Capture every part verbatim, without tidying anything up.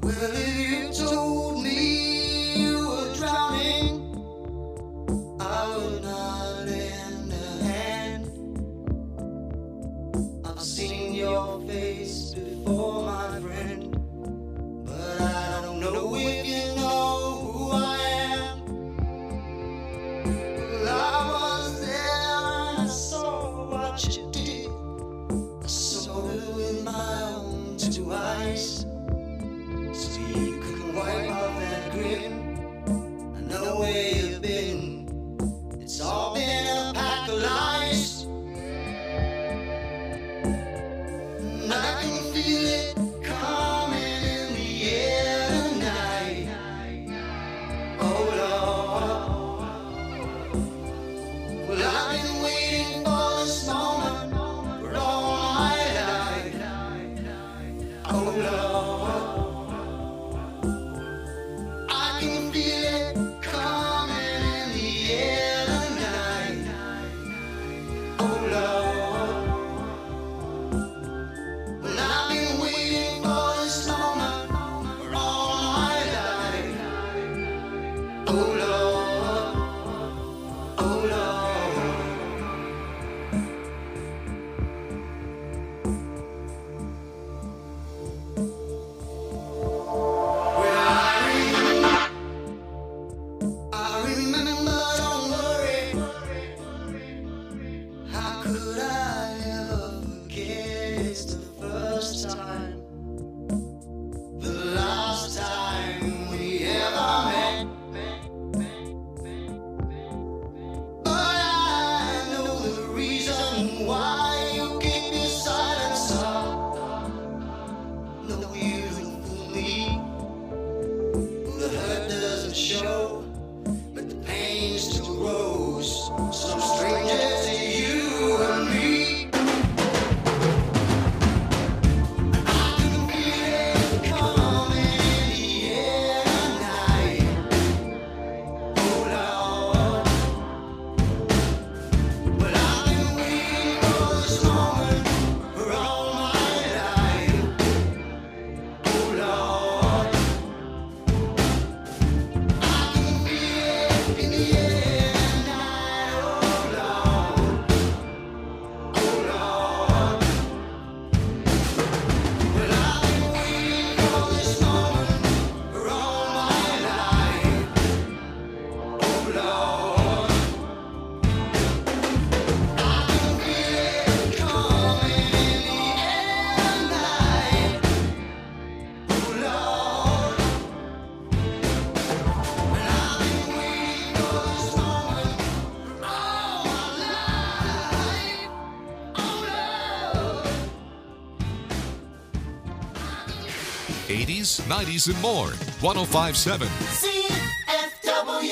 eighties, nineties, and more. one oh five point seven C F W.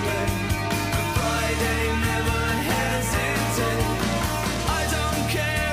Care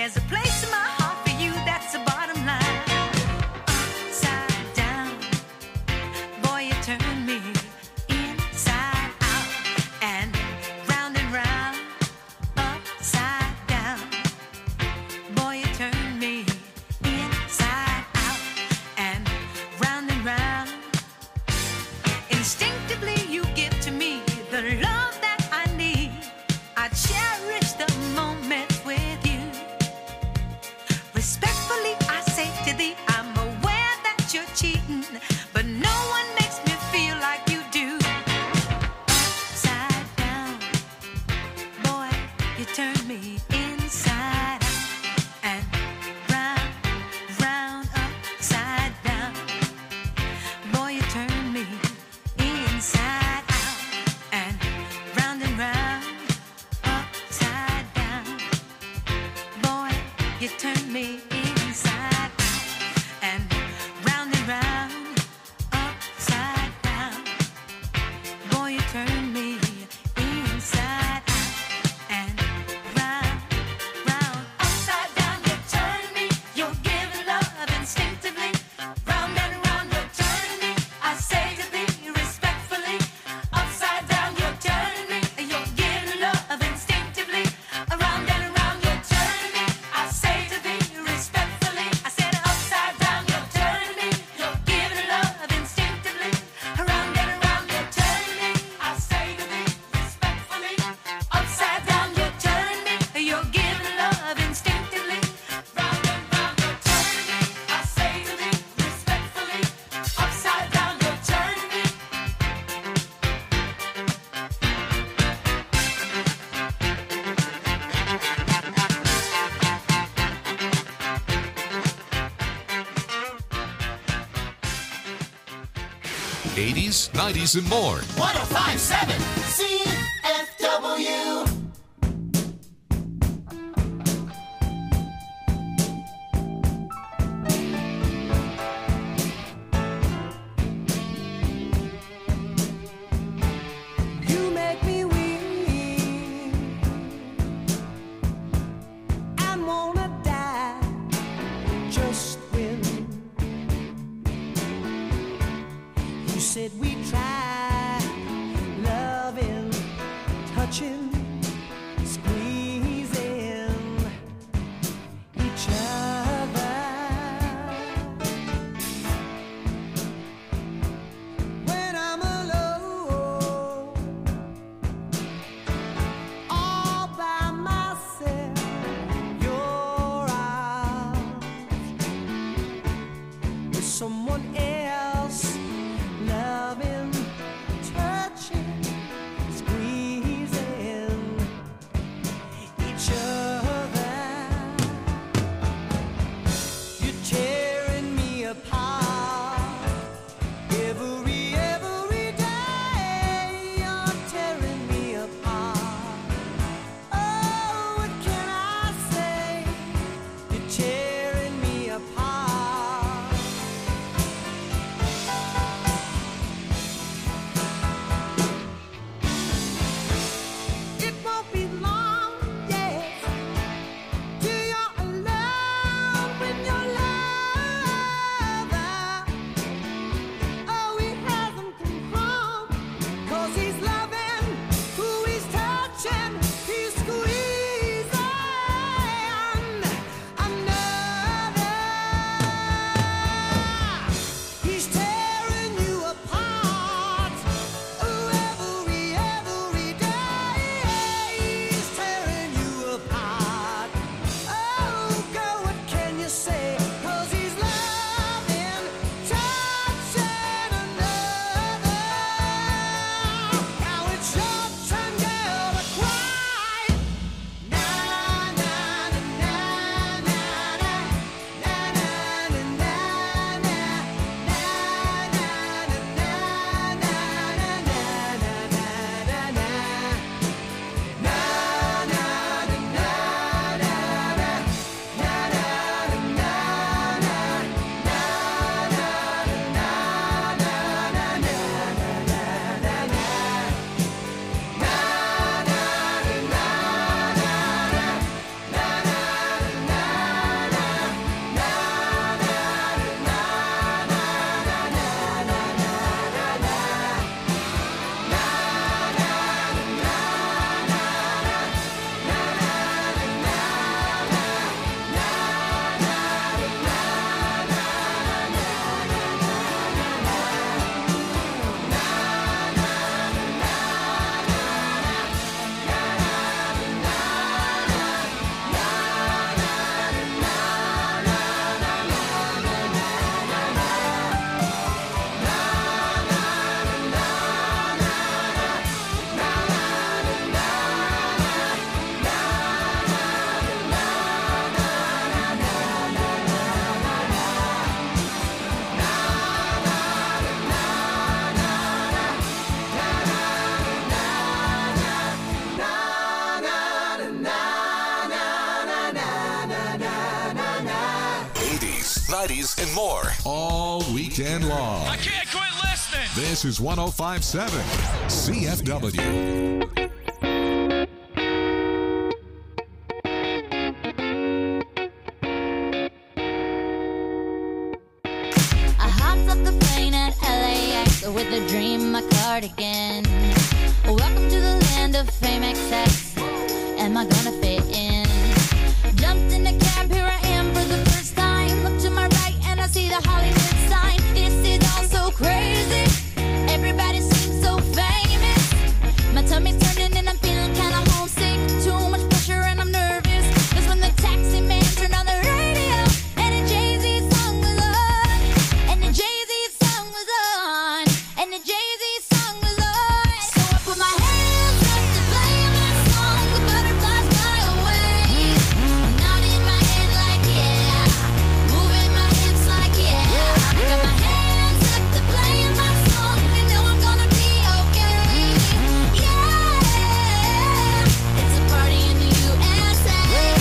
There's a place in my heart for you, that's the bottom line. Upside down, boy, you turn me inside out and round and round. Upside down, boy, you turn me inside out and round and round. Instinctively you give to me the love that I need. I cherish the moment with you. Respectfully I say to thee, I'm aware that you're cheating, but no one makes me feel like you do. Upside down, boy, you turn me inside out and round, round, upside down. Boy, you turn me inside out and round and round, upside down. Boy, you turn me inside out and round and round, upside down. Boy, you turn me inside out and round, round, upside down. You turn me, you're giving love instinctively. Round and round, you turn me. I say to thee respectfully, upside down, you turn me. You're giving love instinctively. Around and around, you turn me. I say to thee respectfully. I said upside down, you turn me. You're giving love instinctively. Around and around, you turn me. I say to thee respectfully. Upside down, you turn me. You're giving love instinctively. Round and round, you turn me. I say to thee respectfully. Upside down, you turn me. eighties, nineties, and more. one oh five point seven C F W. You make me weak and wanna die just when you said we try loving, touching, squeezing each other. When I'm alone, all by myself, your arms with someone else loving nineties, and more. All weekend long. I can't quit listening. This is one oh five point seven C F W. I hopped off the plane at L A X with a dream, my cardigan. Welcome to the land of fame excess. Am I gonna fit in? Jumped in a cab, here I am for the first time. Look to my right and I see the Hollywood sign. This is all so crazy. Everybody seems so famous. My tummy's turning and I'm feeling kinda homesick. Too much pressure and I'm nervous. That's when the taxi man turned on the radio and the Jay-Z song was on. And the Jay-Z song was on. And the Jay-Z song was on. So I put my hands up to play my song. The butterflies fly away. Nodding my head like yeah. Moving my hips like yeah. Got my hands up to play my song. You know I'm gonna be okay. Yeah. It's a party in the U S A.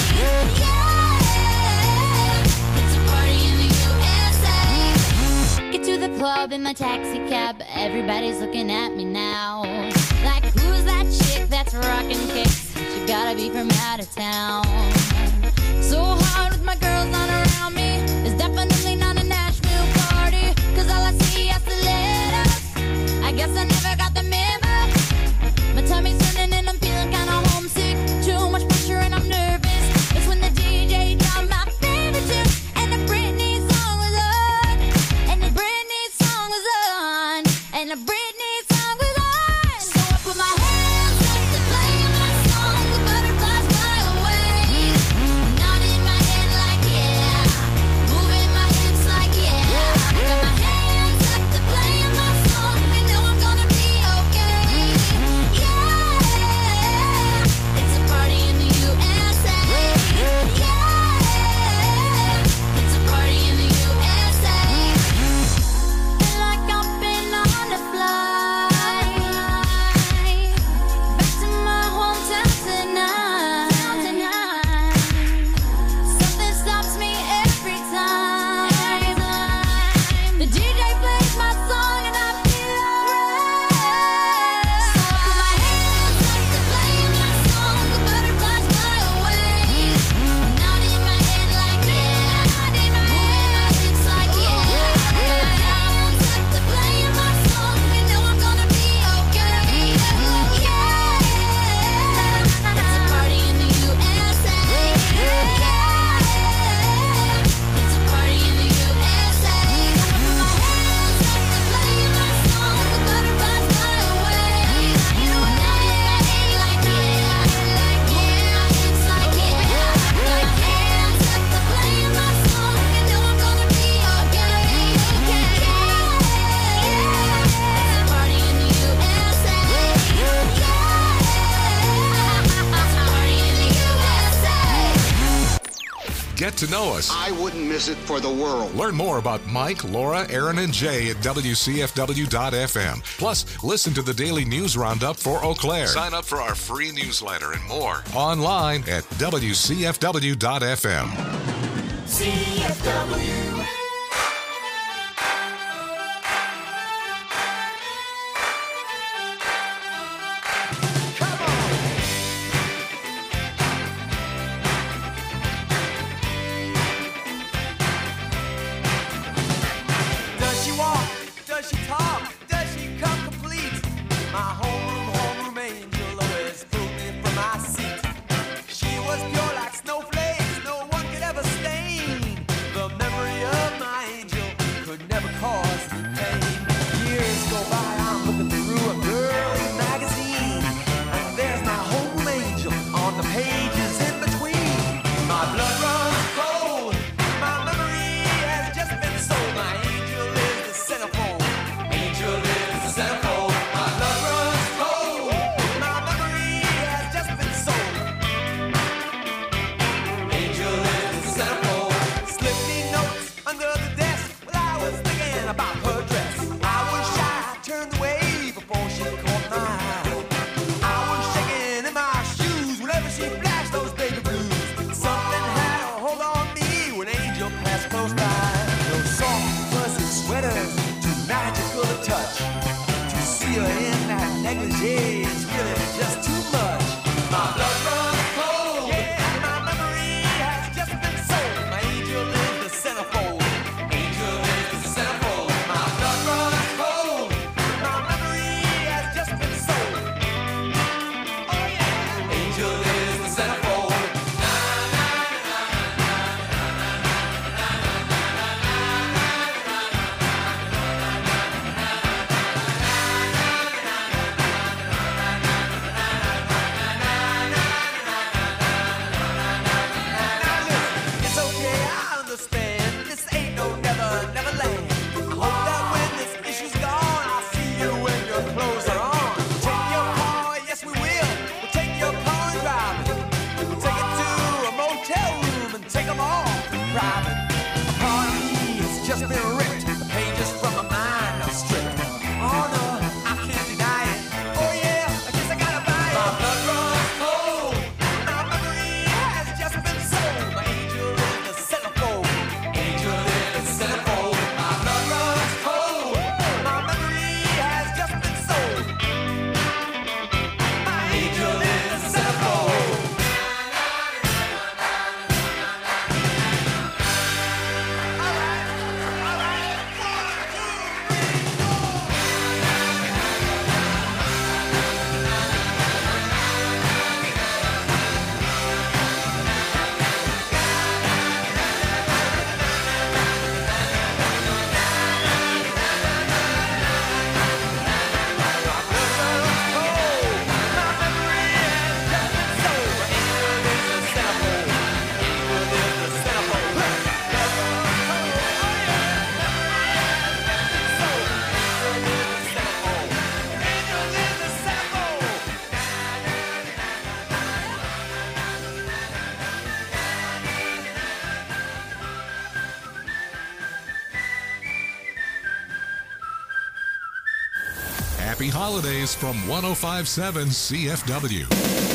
Yeah. It's a party in the U S A. Get to the club in my taxi cab. Everybody's looking at me now. Like, who's that chick that's rocking kicks? She gotta be from out of town. So hard with my girls on around me. It's definitely not a Nashville party. Cause all I see are stilettos. I guess I never got the memo. My tummy's turning and I'm feeling kinda homesick. Too much pressure and I'm nervous. It's when the D J dropped my favorite tune. And the Britney song was on. And the Britney song was on. And the Britney song was on. So I put my hands up to play my song. The butterflies fly away. Nodding my head like yeah. Moving my hips like yeah. Got my hands up to play my song. You know I'm gonna be okay. Yeah. It's a party in the U S A. Yeah. It's a party in the U S A. Feel like I've been on a flight back to my hometown tonight. Something stops me every time. The D J plays my song and I feel alright. So I put my hands up to play my song. The butterflies fly away. Nodding my head like yeah. Moving my hips like yeah. Got my hands up to play my song. You know I'm gonna be okay. Yeah. It's a party in the U S A. Yeah. It's a party in the U S A. I put my hands up to play my song. The butterflies fly away. Nodding my head like yeah. Moving my hips like yeah. Got my hands up to play my song. You know I'm gonna be okay. Yeah. It's a party in the U S A. Yeah. It's a party in the U S A. Get to know us. I wouldn't miss it for the world. Learn more about Mike, Laura, Aaron, and Jay at W C F W dot F M. Plus, listen to the daily news roundup for Eau Claire. Sign up for our free newsletter and more online at W C F W dot F M. C F W. Does she walk? Does she talk? Does she come complete? My homeroom, homeroom angel always pulled me from my seat. She was pure like snowflakes, no one could ever stain the memory of understand. This ain't no never, never land. I hope that when this issue's gone, I'll see you when your clothes are on. Take your car, yes we will. We'll take your car and drive it. We'll take it to a motel room and take them all in private. A part of me has just been ripped. The pages from my mind are stripped. Oh no, I can't deny it. Oh yeah, I guess I gotta buy it. My blood runs cold. My memory has just been sold. My angel in the centerfold. Angel in the centerfold. My blood runs cold. My memory has just been sold. My angel in the centerfold. Happy holidays from one oh five point seven C F W.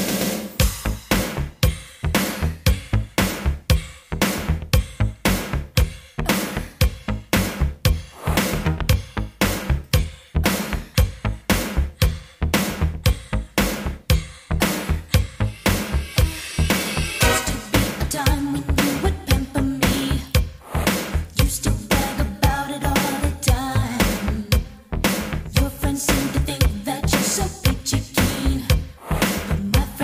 Used to be a time when you would pamper me. Used to brag about it all the time. Your friends seem to think that you're so peachy keen. But my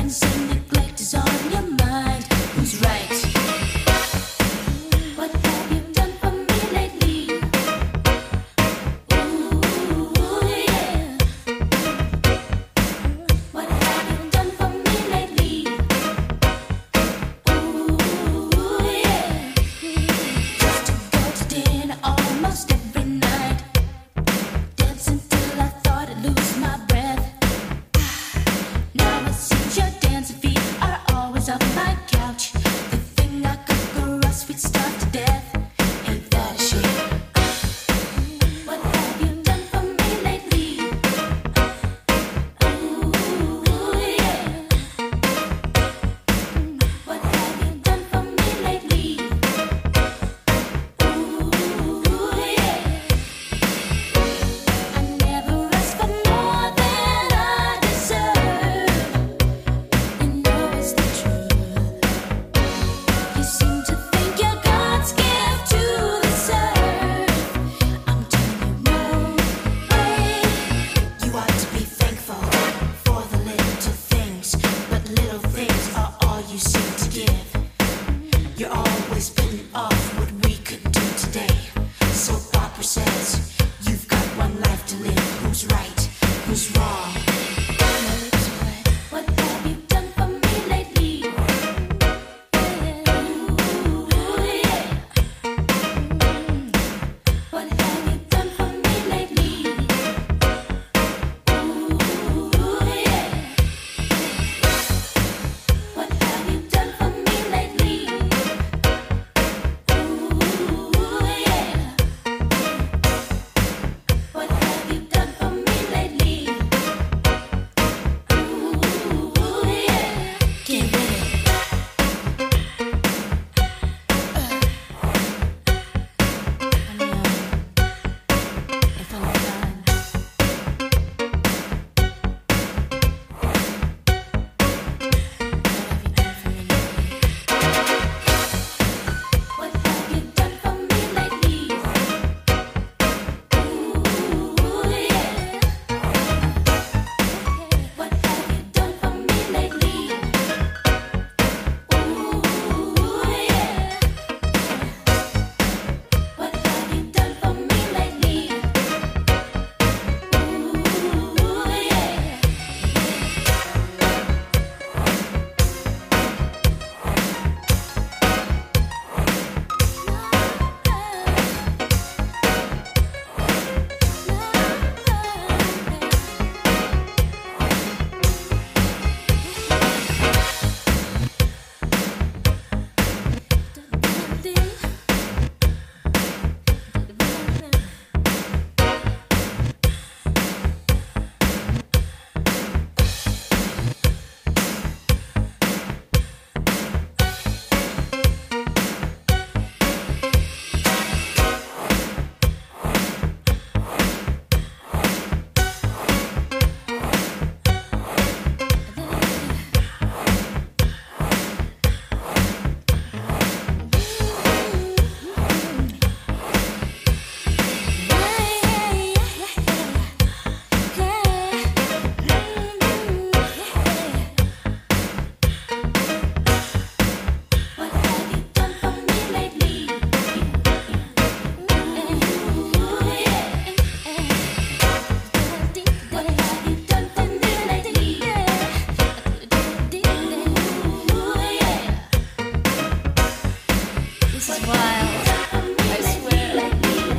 This is wild. I swear.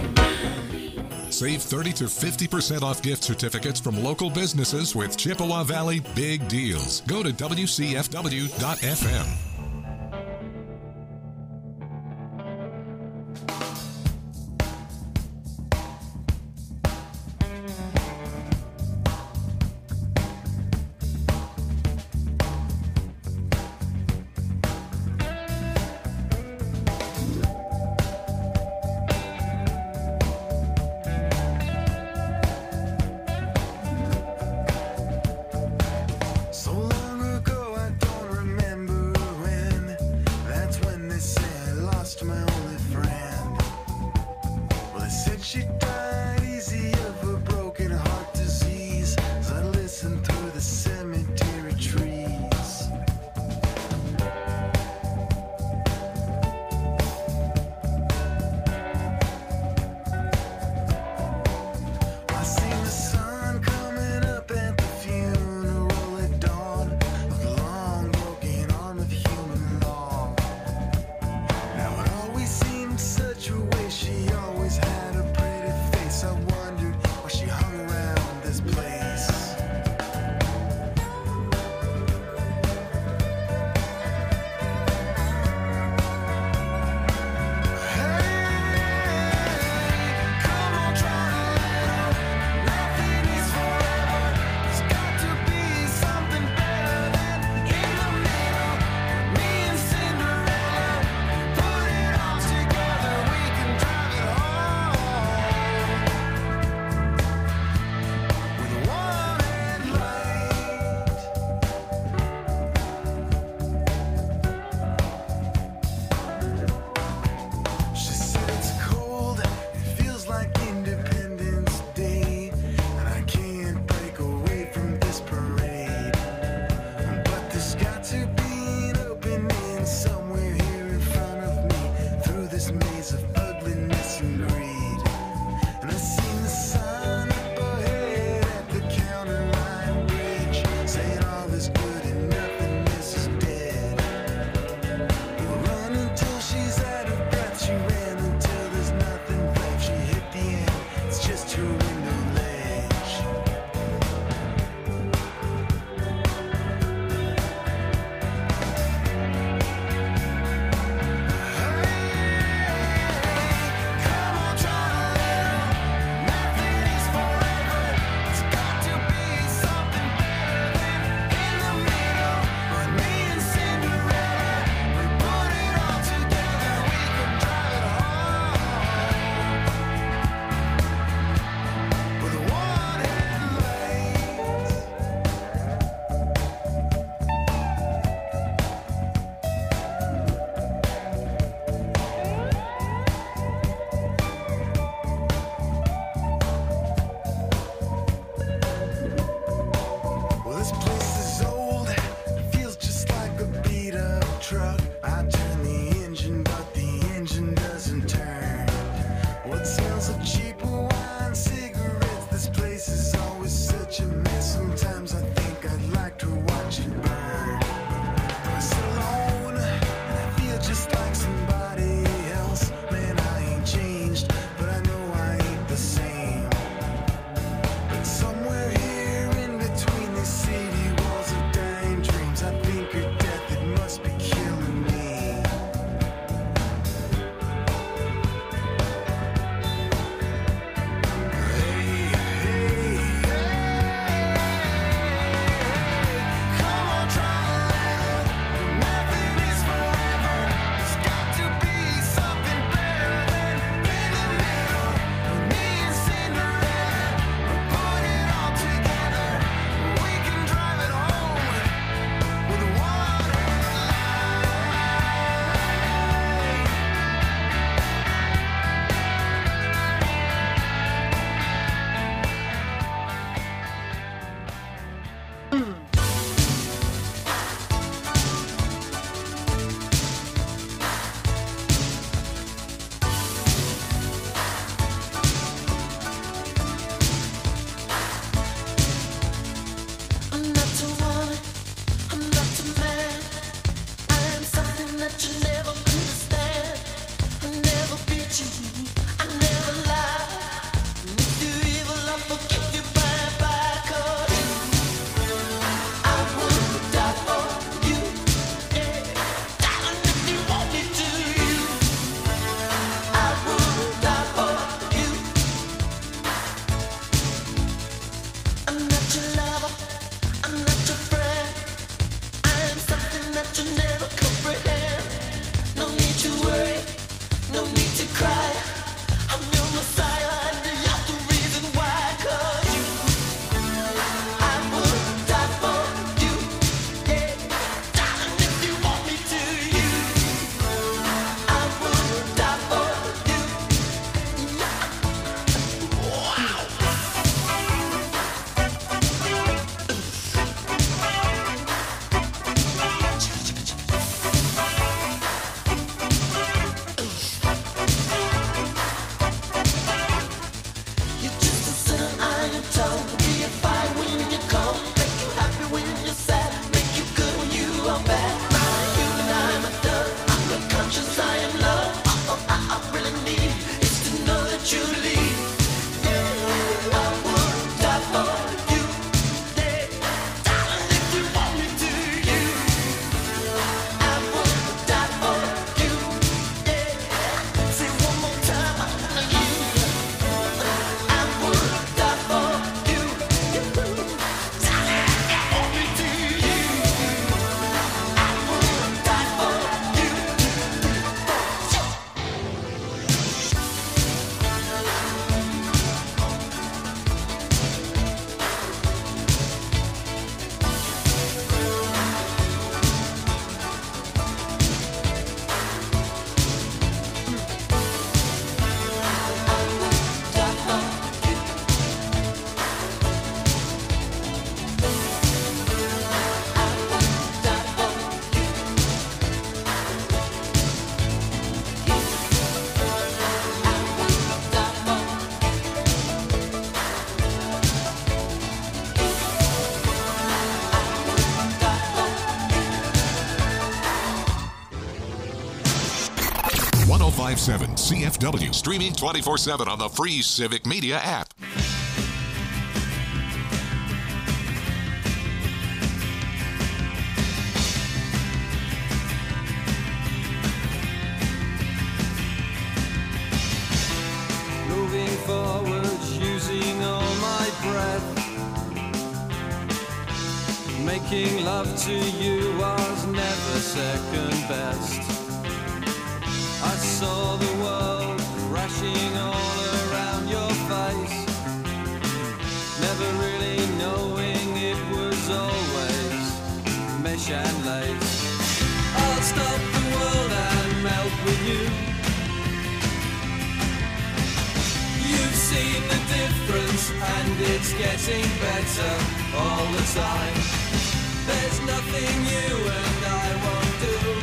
Save thirty to fifty percent off gift certificates from local businesses with Chippewa Valley Big Deals. Go to W C F W dot F M. So long ago, I don't remember you leave. I would die for you. Yeah, darling, if you want me to, you. I would die for you. Yeah, say one more time, you. I would die for you. Darling, if you want me to, you. I would die for you. one oh five point seven C F W, streaming twenty-four seven on the free Civic Media app. Moving forward, using all my breath. Making love to you was never second best. I saw the world crashing all around your face, never really knowing it was always mesh and lace. I'll stop the world and melt with you. You've seen the difference and it's getting better all the time. There's nothing you and I won't do.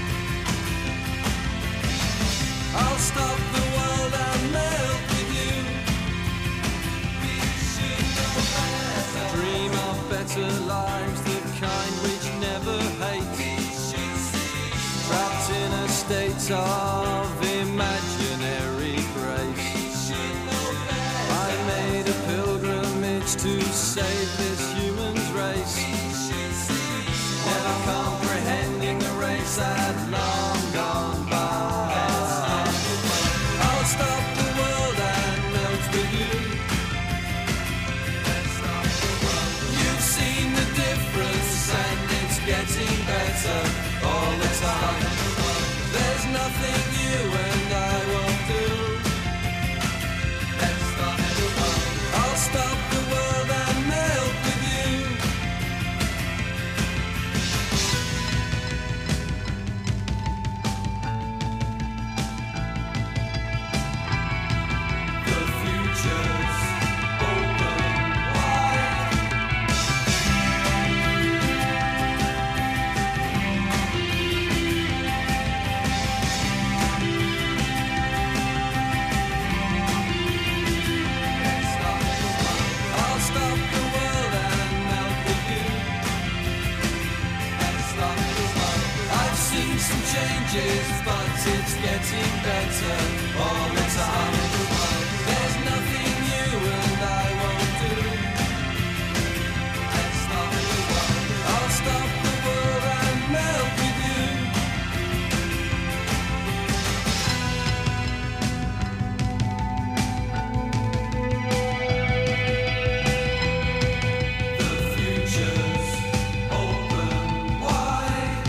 I'll stop the world and melt with you. We should know better. Dream of better lives, the kind which never hate. Trapped in a state of imaginary grace. I made a pilgrimage to save this human's race. Never comprehending the race that long gone by. I'll stop the world and melt with you. You've seen the difference and it's getting better all the time. There's nothing you and I won't do. I'll stop the world and melt with you. The future's open wide. I'll stop the world and melt with you. I've seen some changes, but it's getting better all the time. There's nothing you and I won't do. I'll stop the world and melt with you. The future's open wide.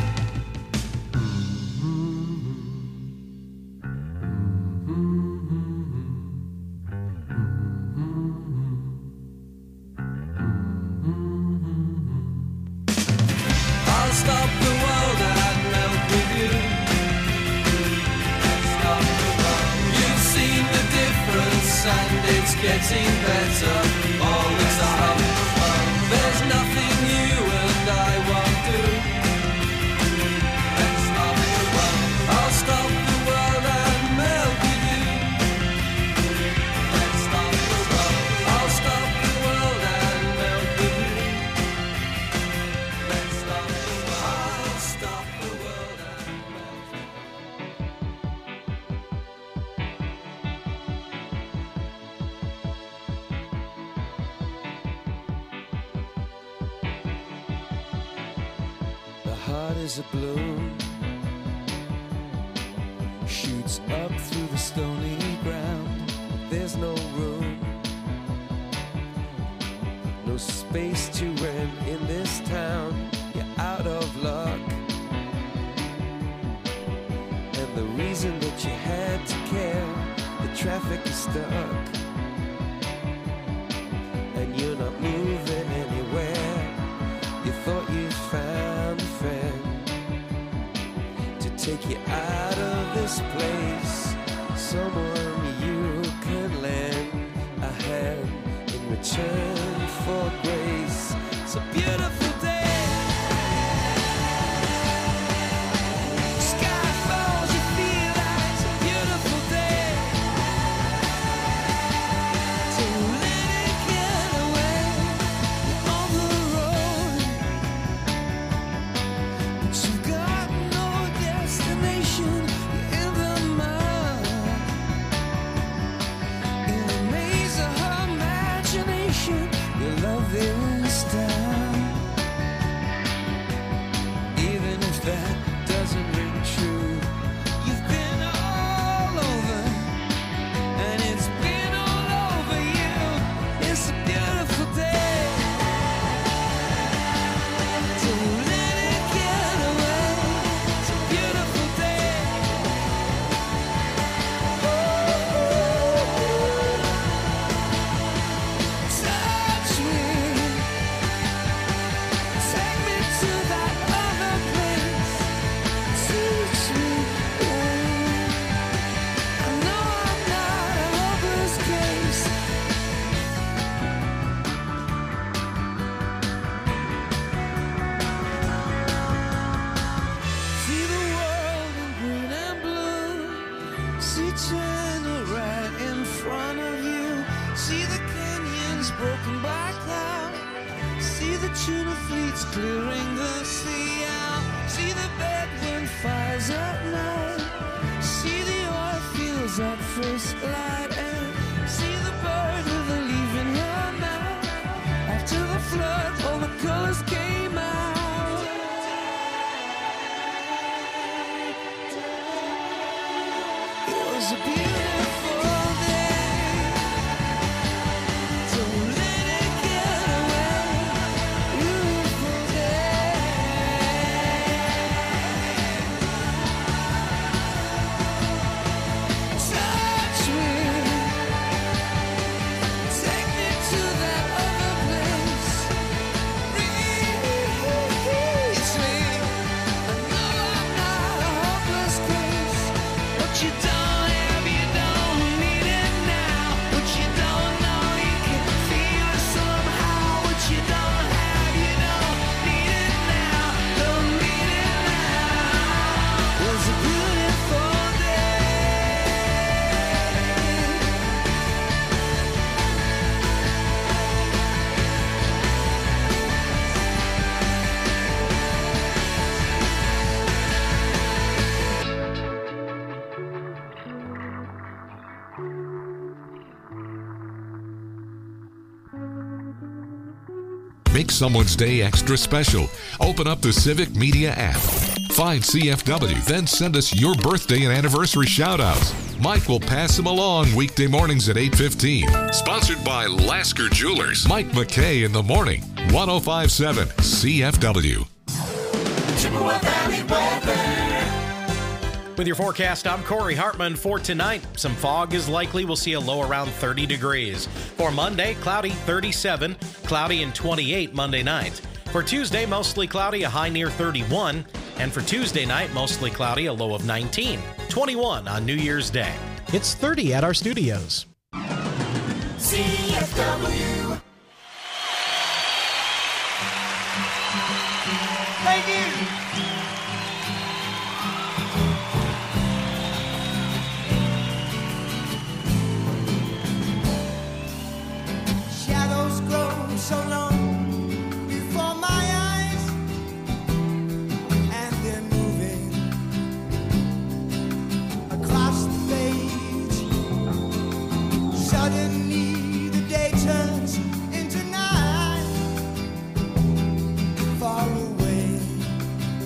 I'll stop the world and melt with you. You've seen the difference and it's getting better all the time. There's nothing you and I won't do. I'll stop the world and melt with you. I'll stop the world and melt with you. I'll stop the world and melt. heart is a balloon, shoots up through the stony ground. There's no room, no space to rent in this town. You're out of luck, and the reason that you had to care, the traffic is stuck, and you're not moving anywhere. You thought you found a friend to take you out of this place, someone you can lend a hand in return for grace. It's a beautiful day. Sky falls, you feel like it's a beautiful day. So let it get away on the road, but you've got no destination. You're in the mud, in the maze of her imagination. Your love is down, even if that doesn't ring true. You've been all over, and it's been all over you. It's a beautiful day. So let it get away. It's a beautiful day. Touch me, take me to that other place. Teach me, I know I'm not a hopeless case. See the world in green and blue. See China right in front of you. See the canyons broken by cloud. See the tuna fleets clearing the sea out. See the bedroom fires at night. See the oil fields at first light. And see the bird with a leaf in her mouth. After the flood, all the colors came out. It was a beautiful day. So let it get away. Beautiful day. Touch me, take me to that other place. Reach me, I know I'm not a hopeless case. What you don't have, you don't need it now. What you don't know, you can feel it somehow. What you don't have, you don't need it now. Don't need it now. It was a beautiful day. Make someone's day extra special. Open up the Civic Media app. Find C F W, then send us your birthday and anniversary shout-outs. Mike will pass them along weekday mornings at eight fifteen. Sponsored by Lasker Jewelers. Mike McKay in the morning. one oh five point seven C F W. Chippewa Valley weather. With your forecast, I'm Corey Hartman. For tonight, some fog is likely. We'll see a low around thirty degrees. For Monday, cloudy, thirty-seven. Cloudy and twenty-eight Monday night. For Tuesday, mostly cloudy, a high near thirty-one. And for Tuesday night, mostly cloudy, a low of nineteen. twenty-one on New Year's Day. It's thirty at our studios. C F W. Thank you. Shadows grow so long before my eyes, and they're moving across the page. Suddenly the day turns into night. Far away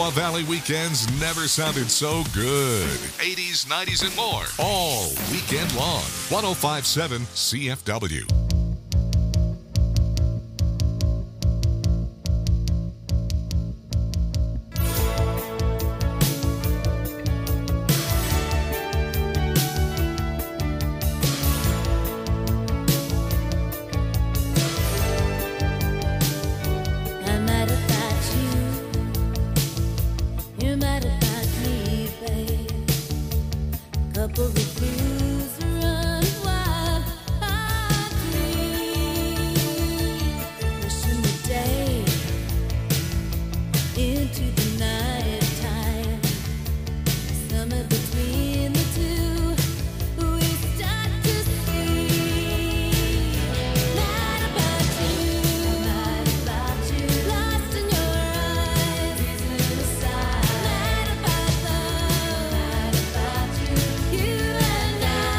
Chippewa Valley weekends never sounded so good. eighties, nineties, and more. All weekend long. one oh five point seven C F W. You and I.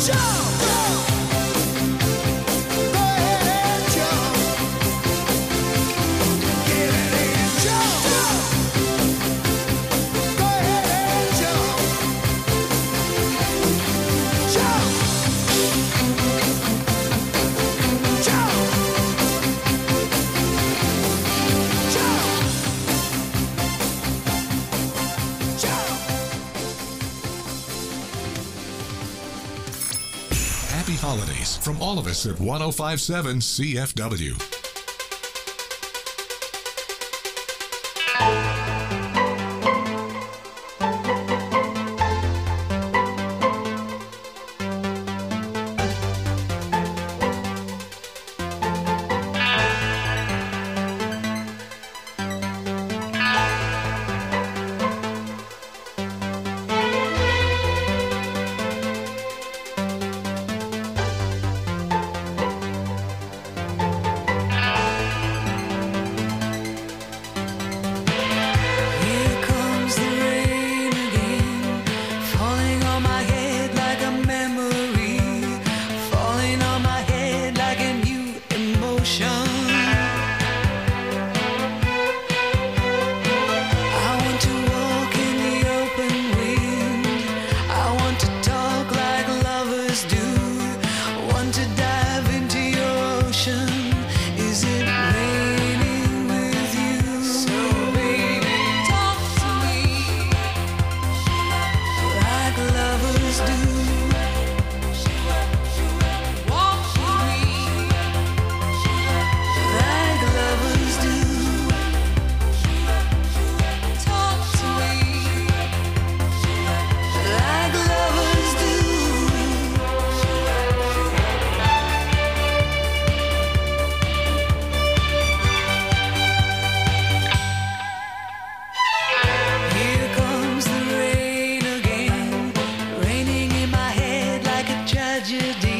Happy holidays from all of us at one oh five point seven C F W. Tragedy.